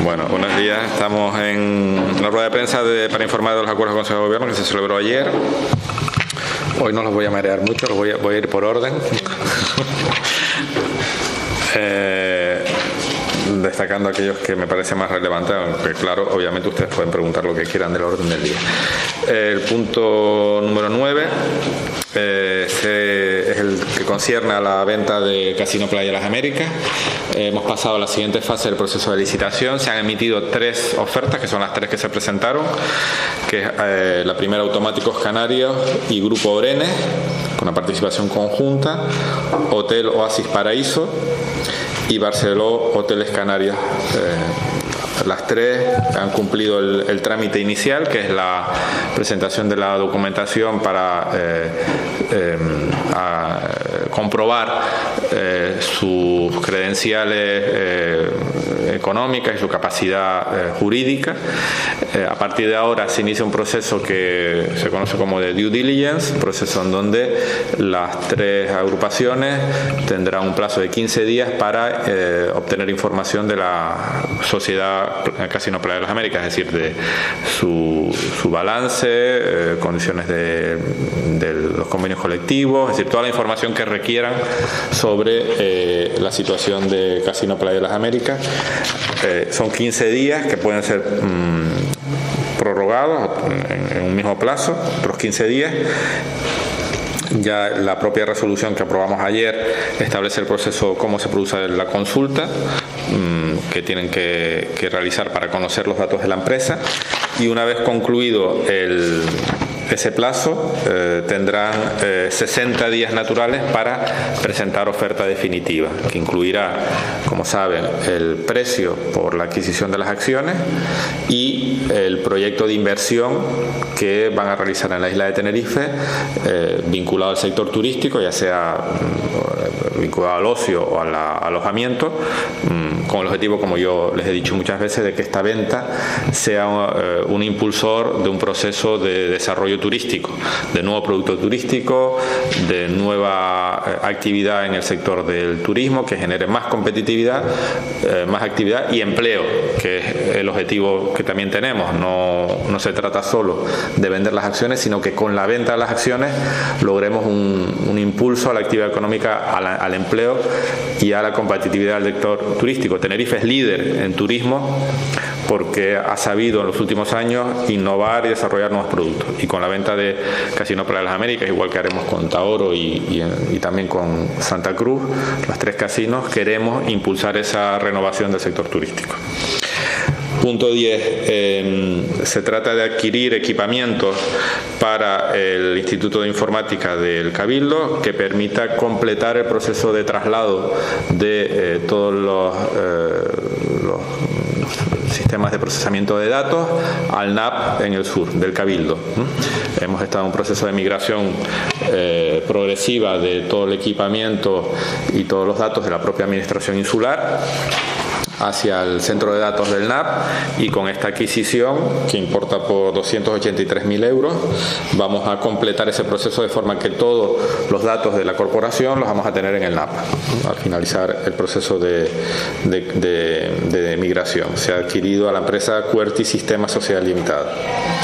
Bueno, buenos días. Estamos en la rueda de prensa para informar de los acuerdos del Consejo de Gobierno que se celebró ayer. Hoy no los voy a marear mucho, voy a ir por orden. Destacando aquellos que me parecen más relevantes, aunque claro, obviamente ustedes pueden preguntar lo que quieran del orden del día. El punto número 9 es el que concierne a la venta de Casino Playa Las Américas. Hemos pasado a la siguiente fase del proceso de licitación. Se han emitido 3 ofertas, que son las 3 que se presentaron, que es la primera Automáticos Canarios y Grupo Orenes, con una participación conjunta, Hotel Oasis Paraíso y Barceló Hoteles Canarias. Las 3 han cumplido el trámite inicial, que es la presentación de la documentación para comprobar sus credenciales económicas y su capacidad jurídica. A partir de ahora se inicia un proceso que se conoce como de due diligence, un proceso en donde las 3 agrupaciones tendrán un plazo de 15 días para obtener información de la sociedad Casino Playa de las Américas, es decir, de su balance, condiciones de los convenios colectivos, es decir, toda la información que requieran sobre la situación de Casino Playa de las Américas. Son 15 días que pueden ser prorrogados en un mismo plazo, otros 15 días. Ya la propia resolución que aprobamos ayer establece el proceso, cómo se produce la consulta que tienen que realizar para conocer los datos de la empresa, y una vez concluido ese plazo tendrán 60 días naturales para presentar oferta definitiva, que incluirá, como saben, el precio por la adquisición de las acciones y el proyecto de inversión que van a realizar en la isla de Tenerife, vinculado al sector turístico, ya sea vinculado al ocio o al alojamiento, con el objetivo, como yo les he dicho muchas veces, de que esta venta sea un impulsor de un proceso de desarrollo turístico, de nuevo producto turístico, de nueva actividad en el sector del turismo, que genere más competitividad, más actividad y empleo, que es el objetivo que también tenemos. No se trata solo de vender las acciones, sino que con la venta de las acciones logremos un impulso a la actividad económica, al empleo y a la competitividad del sector turístico. Tenerife es líder en turismo porque ha sabido en los últimos años innovar y desarrollar nuevos productos, y con la venta de Casino Playa de las Américas, igual que haremos con Taoro y también con Santa Cruz, los 3 casinos, queremos impulsar esa renovación del sector turístico. Punto 10. Se trata de adquirir equipamientos para el Instituto de Informática del Cabildo que permita completar el proceso de traslado de todos los sistemas de procesamiento de datos al NAP en el sur del Cabildo. Hemos estado en un proceso de migración progresiva de todo el equipamiento y todos los datos de la propia administración insular hacia el centro de datos del NAP, y con esta adquisición, que importa por 283.000 euros, vamos a completar ese proceso de forma que todos los datos de la corporación los vamos a tener en el NAP al finalizar el proceso de migración. Se ha adquirido a la empresa QWERTY Sistemas Sociedad Limitada.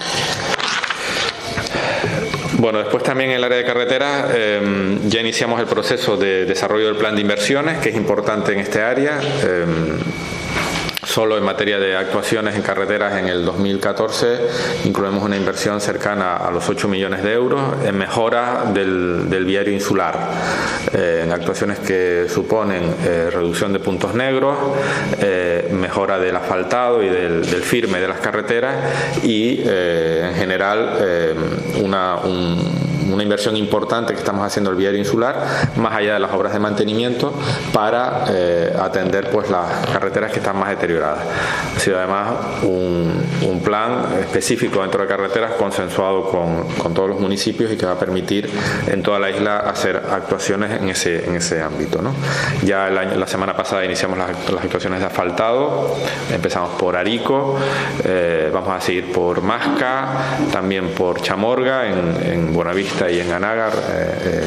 Bueno, después también en el área de carreteras ya iniciamos el proceso de desarrollo del plan de inversiones, que es importante en este área. Solo en materia de actuaciones en carreteras en el 2014 incluimos una inversión cercana a los 8 millones de euros en mejora del viario insular, en actuaciones que suponen reducción de puntos negros, mejora del asfaltado y del firme de las carreteras y en general una inversión importante que estamos haciendo el viario insular, más allá de las obras de mantenimiento, para atender pues las carreteras que están más deterioradas. Ha sido además un plan específico dentro de carreteras consensuado con todos los municipios y que va a permitir en toda la isla hacer actuaciones en ese ámbito, ¿no? Ya la semana pasada iniciamos las actuaciones de asfaltado, empezamos por Arico, vamos a seguir por Masca, también por Chamorga, en Buenavista y en Anágar,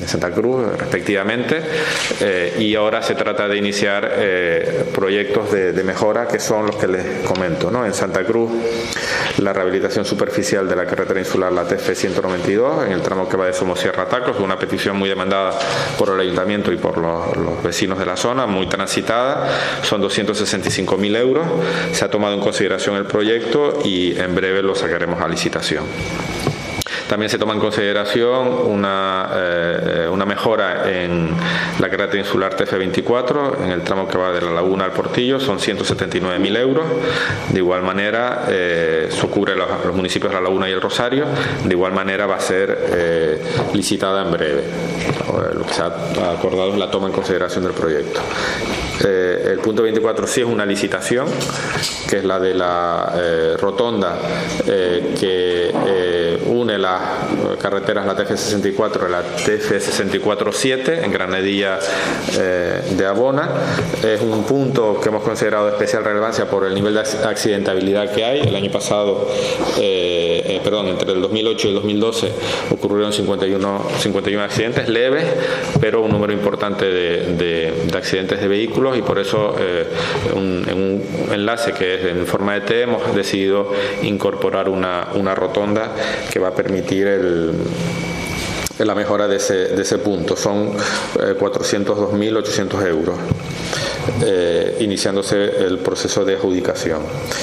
Santa Cruz, respectivamente, y ahora se trata de iniciar proyectos de mejora, que son los que les comento, ¿no? En Santa Cruz, la rehabilitación superficial de la carretera insular, la TF 192, en el tramo que va de Somosierra a Tacos, una petición muy demandada por el Ayuntamiento y por los vecinos de la zona, muy transitada, son 265.000 euros, se ha tomado en consideración el proyecto y en breve lo sacaremos a licitación. También se toma en consideración una mejora en la carretera insular TF24, en el tramo que va de la Laguna al Portillo, son 179.000 euros. De igual manera, se cubre los municipios de La Laguna y El Rosario. De igual manera, va a ser licitada en breve. Lo que se ha acordado es la toma en consideración del proyecto. El punto 24 sí es una licitación, que es la de la rotonda que une las carreteras, la TF64 y la TF64-7 en Granadilla de Abona. Es un punto que hemos considerado de especial relevancia por el nivel de accidentabilidad que hay. El año pasado, entre el 2008 y el 2012 ocurrieron 51 accidentes leves, pero un número importante de accidentes de vehículos, y por eso en un enlace que es en forma de T hemos decidido incorporar una rotonda que va a permitir la mejora de ese punto. Son 402.800 euros, iniciándose el proceso de adjudicación.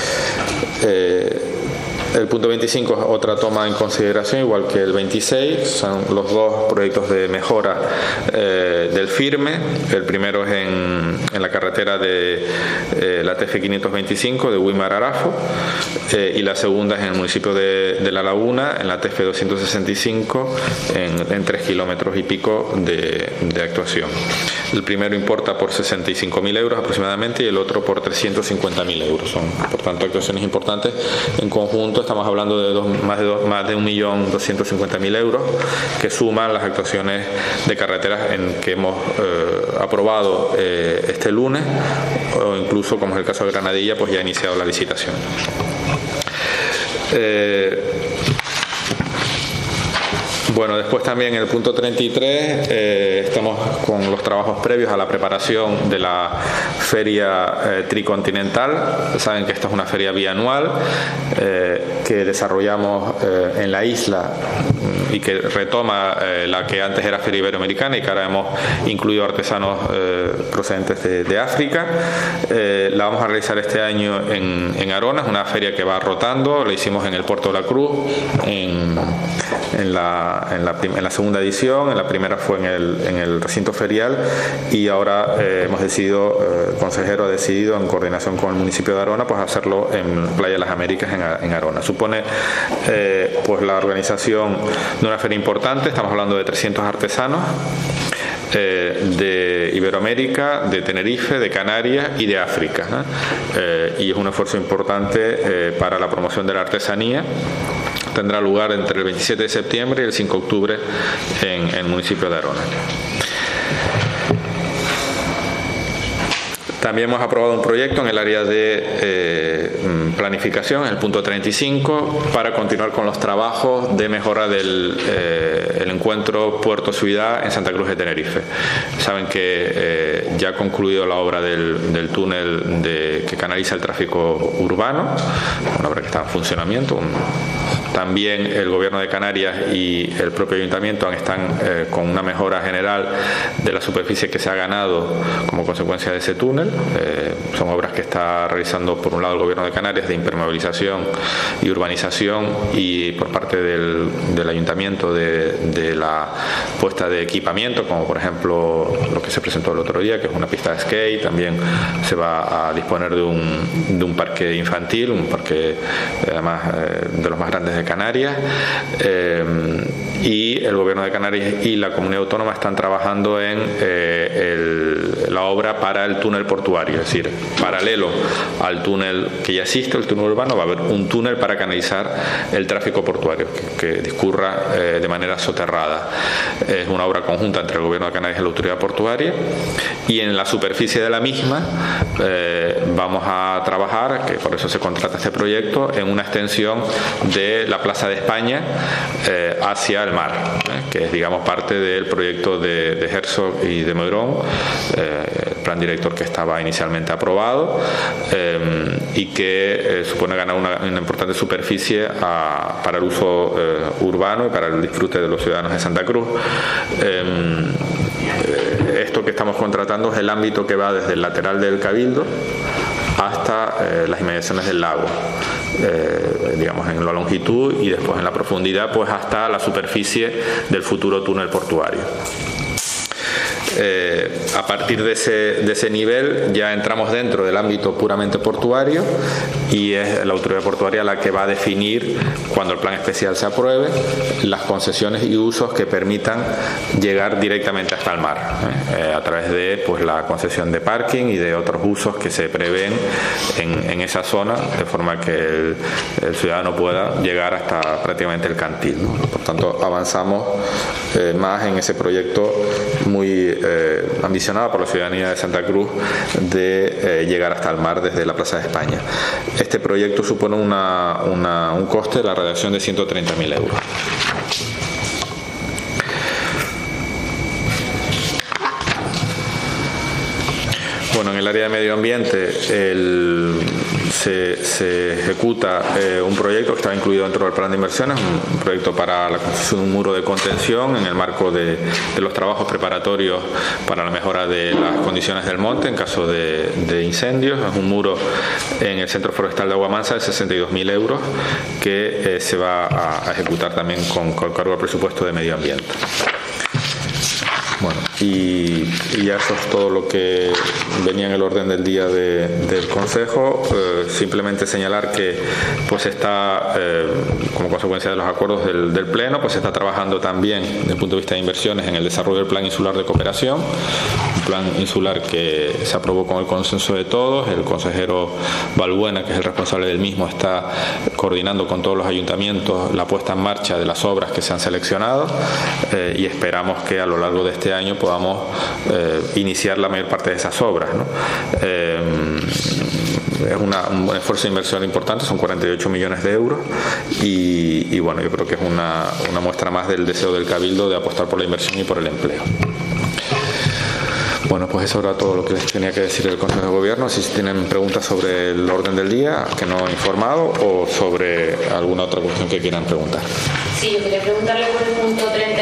El punto 25 es otra toma en consideración, igual que el 26, son los dos proyectos de mejora del firme. El primero es en la carretera de la TF 525 de Güímar a Arafo, y la segunda es en el municipio de La Laguna, en la TF 265, en 3 kilómetros y pico de actuación. El primero importa por 65.000 euros aproximadamente y el otro por 350.000 euros. Son, por tanto, actuaciones importantes. En conjunto estamos hablando de más de 1.250.000 euros, que suman las actuaciones de carreteras que hemos aprobado este lunes, o incluso, como es el caso de Granadilla, pues ya ha iniciado la licitación. Bueno, después también en el punto 33 estamos con los trabajos previos a la preparación de la feria tricontinental. Saben que esta es una feria bianual que desarrollamos en la isla y que retoma la que antes era Feria Iberoamericana y que ahora hemos incluido artesanos procedentes de África. La vamos a realizar este año en Arona, es una feria que va rotando. La hicimos en el Puerto de la Cruz en la segunda edición, en la primera fue en el recinto ferial, y ahora hemos decidido, el consejero ha decidido, en coordinación con el municipio de Arona, pues hacerlo en Playa de las Américas en Arona. Supone pues la organización de una feria importante. Estamos hablando de 300 artesanos de Iberoamérica, de Tenerife, de Canarias y de África, y es un esfuerzo importante para la promoción de la artesanía. Tendrá lugar entre el 27 de septiembre y el 5 de octubre en el municipio de Arona. También hemos aprobado un proyecto en el área de planificación, en el punto 35, para continuar con los trabajos de mejora del encuentro Puerto-Ciudad en Santa Cruz de Tenerife. Saben que ya ha concluido la obra del túnel que canaliza el tráfico urbano, una obra que está en funcionamiento. También el Gobierno de Canarias y el propio Ayuntamiento están con una mejora general de la superficie que se ha ganado como consecuencia de ese túnel. Son obras que está realizando, por un lado, el Gobierno de Canarias de impermeabilización y urbanización, y por parte del Ayuntamiento de la puesta de equipamiento, como por ejemplo lo que se presentó el otro día, que es una pista de skate. También se va a disponer de un parque infantil, un parque además de los más grandes de Canarias, y el Gobierno de Canarias y la Comunidad Autónoma están trabajando en la obra para el túnel portuario, es decir, paralelo al túnel que ya existe el túnel urbano, va a haber un túnel para canalizar el tráfico portuario que discurra de manera soterrada. Es una obra conjunta entre el Gobierno de Canarias y la Autoridad Portuaria, y en la superficie de la misma vamos a trabajar, que por eso se contrata este proyecto, en una extensión de la Plaza de España hacia el mar, que es, digamos, parte del proyecto de Herzog y de Meurón, el plan director que estaba inicialmente aprobado, y que supone ganar una importante superficie para el uso urbano y para el disfrute de los ciudadanos de Santa Cruz. Esto que estamos contratando es el ámbito que va desde el lateral del Cabildo hasta las inmediaciones del lago, digamos en la longitud, y después en la profundidad pues hasta la superficie del futuro túnel portuario. A partir de ese nivel ya entramos dentro del ámbito puramente portuario, y es la autoridad portuaria la que va a definir, cuando el plan especial se apruebe, las concesiones y usos que permitan llegar directamente hasta el mar, a través de pues la concesión de parking y de otros usos que se prevén en esa zona, de forma que el ciudadano pueda llegar hasta prácticamente el Cantil, ¿no? Por tanto, avanzamos más en ese proyecto muy ambicionado por la ciudadanía de Santa Cruz de llegar hasta el mar desde la Plaza de España. Este proyecto supone un coste de la redacción de 130.000 euros. Bueno, en el área de medio ambiente se ejecuta un proyecto que estaba incluido dentro del plan de inversiones, un proyecto para la construcción de un muro de contención en el marco de los trabajos preparatorios para la mejora de las condiciones del monte en caso de incendios. Es un muro en el Centro Forestal de Aguamansa de 62.000 euros que se va a ejecutar también con cargo al presupuesto de medio ambiente. Bueno, y ya eso es todo lo que venía en el orden del día del Consejo. Simplemente señalar que pues está, como consecuencia de los acuerdos del Pleno, pues se está trabajando también desde el punto de vista de inversiones en el desarrollo del Plan Insular de Cooperación, un plan insular que se aprobó con el consenso de todos. El consejero Balbuena, que es el responsable del mismo, está coordinando con todos los ayuntamientos la puesta en marcha de las obras que se han seleccionado, y esperamos que a lo largo de este año podamos iniciar la mayor parte de esas obras, ¿no? Es un esfuerzo de inversión importante, son 48 millones de euros, y bueno, yo creo que es una muestra más del deseo del Cabildo de apostar por la inversión y por el empleo. Bueno, pues eso era todo lo que les tenía que decir el Consejo de Gobierno. Si tienen preguntas sobre el orden del día, que no he informado, o sobre alguna otra cuestión que quieran preguntar. Sí, yo quería preguntarle por el punto 30.